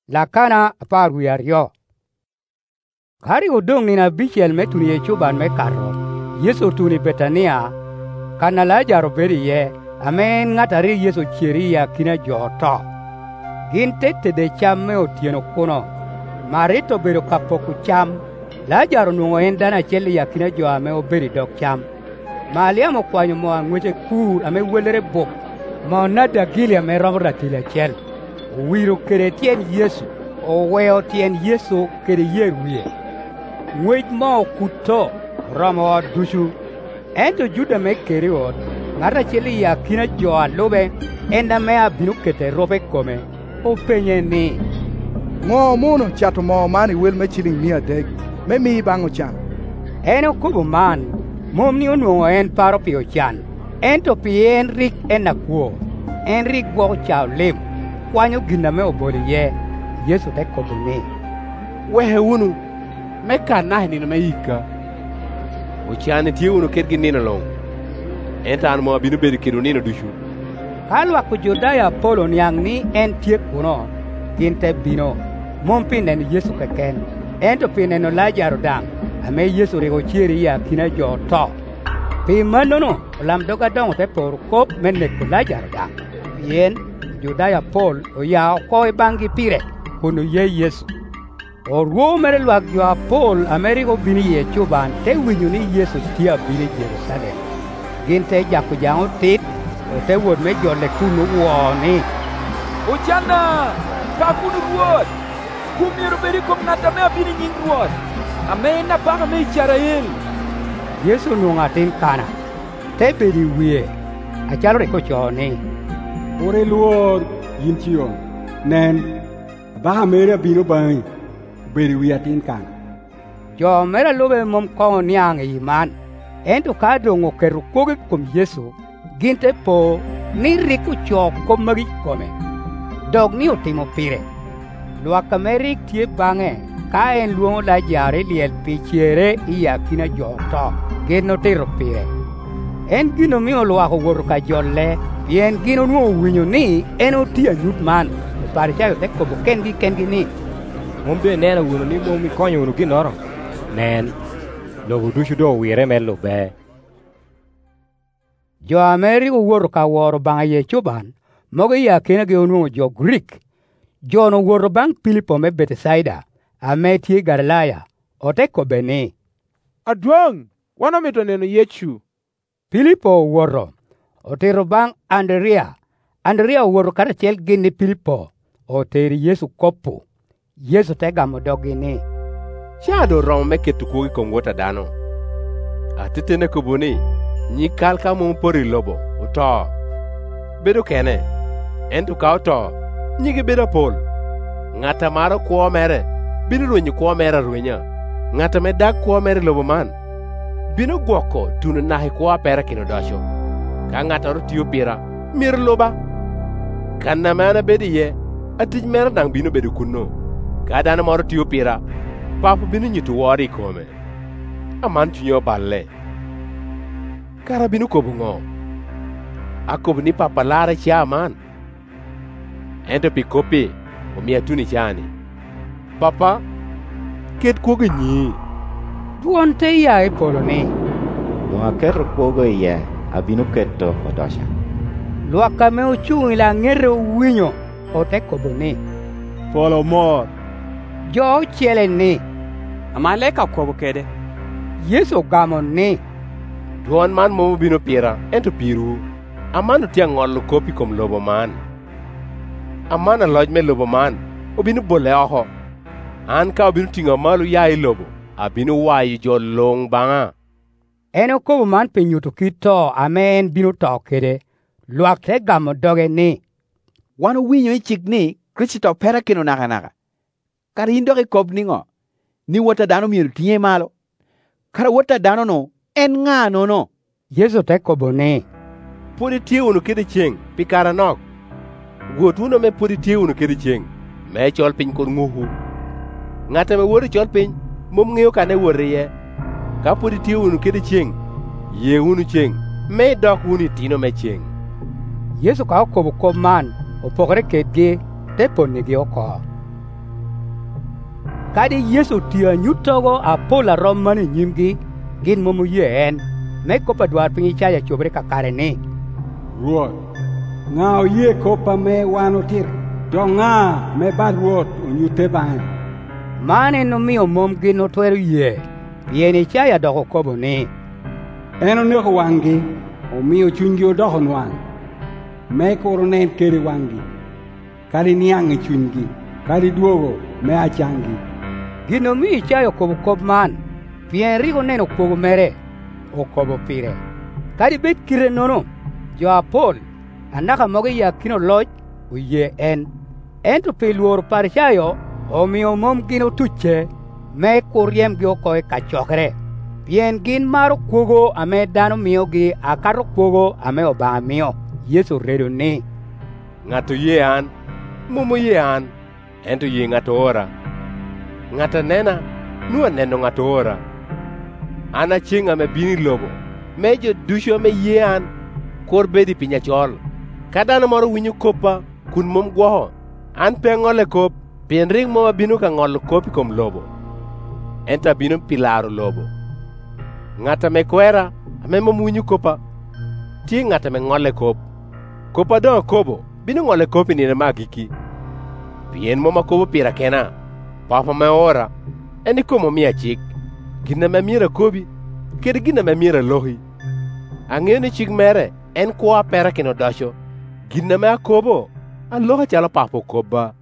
Lakana apar wi aryo. Kari udong ni na bichel metuni ye chuban me karo. Yesu tuni Betania kana Lazaro beri ye amen ngatari Yesu chiri ya kina joto. Ginte de cham me otieno kuno. Marito bero kapoku cham. Lazaro nungo endana cheli ya kina jo ame oberi dok cham. Maliamo kwanyo mo angweche kur ame welere bok. Ma nada gili ame robra tila chel. Wiro kere tien Yesu. O weo tien Yesu kere yeruye. Ngwej mo kuto ramo dushu. Ento juda me kere od. Ngara cheli ya kina jo alobe. Enda me abinu kete robe kome. O penye ni. Ngo mono chato mo mani wel me chiling mia deg. Me mi bango chan. Eno kubo man. Mom ni unwo en paro pio chan. Ento pi Enrik enakuo. Enrik go chao lim. Kwanyo giname oboli ye. Yesu te kubo ni. Wehe unu. Meka nahi nina meika. Uchane tie unu ketgi nina long. Enta anu mo abinu bedi kiru nina dushu. Kalwa kujudaya polo niang ni en tie kuno. Kinte bino. Mompi nenu Yesu keken. Ento pi nenu Lazaro dang. Ame Yesu rego chiri ya kina jo to. Pi manono. Lam doga dong te por kop menne ku Lazaro dang. Yen Judaya Paul o ya ko e bangi pire. Kuno ye Yesu. O ruo mere luak jo a Paul Amerigo bini ye chuban te winyu ni Yesu tia bini Jerusalem. Ginte jaku jango tit o te wod me jo le kunu woni. Ujana kakunu ruot. Kumiru beri kum natame bini nying ruot. Ame na banga me Israel. Yesu nunga tin kana. Te beri wie. Achalo reko choni. Ore luor yin chion. Nen. Baha mere bino bang. Beri wie tin kana. Jo mera lobe mom kongo niang iman. Ento kadongo keru kogi kum Yesu. Ginte po ni riku chok kom magi kome. Dog ni otimo pire. Luaka merik tie bange. Ka en luongo Lazaro liel pichiere iya kina joto. Gino tiro pire. En gino mio luako woro ka jolle. Yen gino nuo winyo ni en otia nyut man. Parichayo te kobo kengi ni. Mumbe nena wuno ni mumi konyo wuno ginoro. Nen. Lobo dushu do wire me lobe. Jo Amerigo woro ka woro banga ye chuban. Mogo iya kina ge unuo jo Greek. Jo no woro bang Filipo me Bethsaida. Ame tie Galilaya. Ote kobe ni. Adwang. Wana mito neno Yechu. Filipo woro. Otero bang Andrea. Andrea woro karachel gini Filipo. Oteri Yesu kopu. Yesu te gamo dogi ni. Chado rom me ketu kugi kongwota dano. Atitene kubuni. Nyi kalka mumpori lobo. Uto. Bedo kene. Entu ka uto. Nyigi bedo pol. Ngata maro kuo mere. Bino rwenyi kuo mere rwenya. Ngata me dag kuo mere lobo man. Bino gwoko tunu nahi kuo pera kino dosho. Ka ngata ro tiyo pira. Mir loba. Kanna mana bedi ye. Atij mera dang bino bedo kuno. Ka dana moro tiyo pira. Papu bino nyitu wari kome. Aman chunyo balle. Kara bino kobungo. Akobu ni papa lara chia man. Ento pi kopi. Umia tuni chani. Papa. Ket koge nyi. Duon te ya e polo ni. Lunga kero koge ye. Abinu keto odosha. Luaka me uchung ila ngere winyo. Ote kobo ni. Polo mor. Jo chele ni. Amaleka kobo kede. Yesu gamo ni. Duon man momo bino pira. Ento piru. Amano tia ngolo kopi kom lobo man. Amana loj me lobo man. Obinu bole oho. An ka obinu tinga malu ya i lobo. Abinu wayi jo long banga. Eno kobo man penyuto kito amen binu to kede. Luak te gamo doge ni. Wano winyo ichik ni Kristo pera kino naka. Kara indoke kob ningo. Ni wata dano miru tinye malo. Kara wata dano no en nga no. Yesu te kobo ni. Pudi tie unu kidi ching. Pikara nok. Gotuno me pudi tie unu kidi ching. Me chol piny kod nguhu. Ngata me wori chol piny. Mum ngeo kane wori ye. Ka pudi tie unu kidi ching. Ye unu ching. Me dok unu tino me ching. Yesu ka kobo kob man. Opogore kedgi te ponigi oko. kadi Yesu tia nyutogo apola rom mane nyimgi gin momo yie en me kopa dwar piny Ichaya chobre kakare ni Ruoth, ng'ao yie kopa me wan otir, to ng'a me bad ruoth onyute bang'e. mane nomiyo momgi notwero yie. Pien Ichaya doko kobo ni En oneko wang'gi, omiyo chunygi odoko nwang'. Me koro nen kere wang'gi, kadi niang' e chunygi, kadi duogo me achang'gi. gino mi Ichaya okobo kob man. Pien rigo neno kuogo mere okobo pire. Kadi bet kire nono jo apol anaka mogo yakino loj oyie en. Ento pi luor Parishayo omiyo mom gino tuche me kuriem gi okoe kachokre. Pien gin maro kuogo ame dano miyogi akato kuogo ame Obang'a miyo. Yesu redo ni ng'ato yie an momo yie an, ento yie ng'ato ora. Ng'ato nena nu aneno ng'ato ora. An achieng' ame bini lobo me jo ducho ame yie an kor bedi piny achol. Ka dano moro winyo kopa kun mom gwoho, an pe ng'ole kop. Pien ring mom abino ka ng'olo kopi kom lobo, ento abino pilaro lobo. Ng'ata me kwera ame mom winyo kopa, ti ng'ata me ng'ole kop. Kopa dongo kobo bino ng'ole kopi nine magiki. Pien mom akobo pira kena, papa me ora eni komo miya chik. Gina me miera kobi kedi gina me miera lohi. Ang'eyo ni chik mere en kwa pera kino docho. Gina me akobo aloha chalo papa koba.